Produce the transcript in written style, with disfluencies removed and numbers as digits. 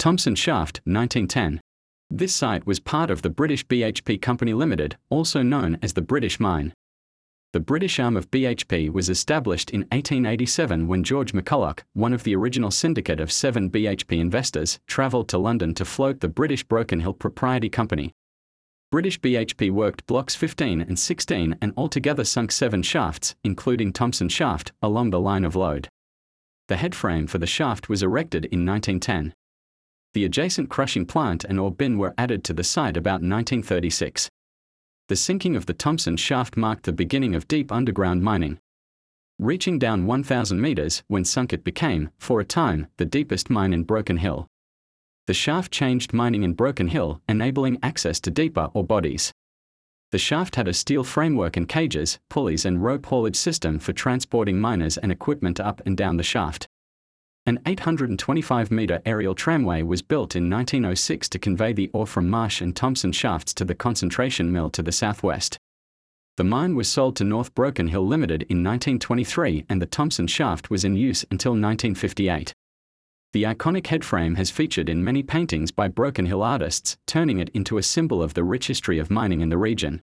Thomson Shaft, 1910. This site was part of the British BHP Company Limited, also known as the British Mine. The British arm of BHP was established in 1887 when George McCulloch, one of the original syndicate of 7 BHP investors, travelled to London to float the British Broken Hill Propriety Company. British BHP worked blocks 15 and 16 and altogether sunk 7 shafts, including Thomson Shaft, along the line of lode. The headframe for the shaft was erected in 1910. The adjacent crushing plant and ore bin were added to the site about 1936. The sinking of the Thomson Shaft marked the beginning of deep underground mining. Reaching down 1,000 meters, when sunk it became, for a time, the deepest mine in Broken Hill. The shaft changed mining in Broken Hill, enabling access to deeper ore bodies. The shaft had a steel framework and cages, pulleys and rope haulage system for transporting miners and equipment up and down the shaft. An 825-meter aerial tramway was built in 1906 to convey the ore from Marsh and Thomson shafts to the concentration mill to the southwest. The mine was sold to North Broken Hill Limited in 1923 and the Thomson Shaft was in use until 1958. The iconic headframe has featured in many paintings by Broken Hill artists, turning it into a symbol of the rich history of mining in the region.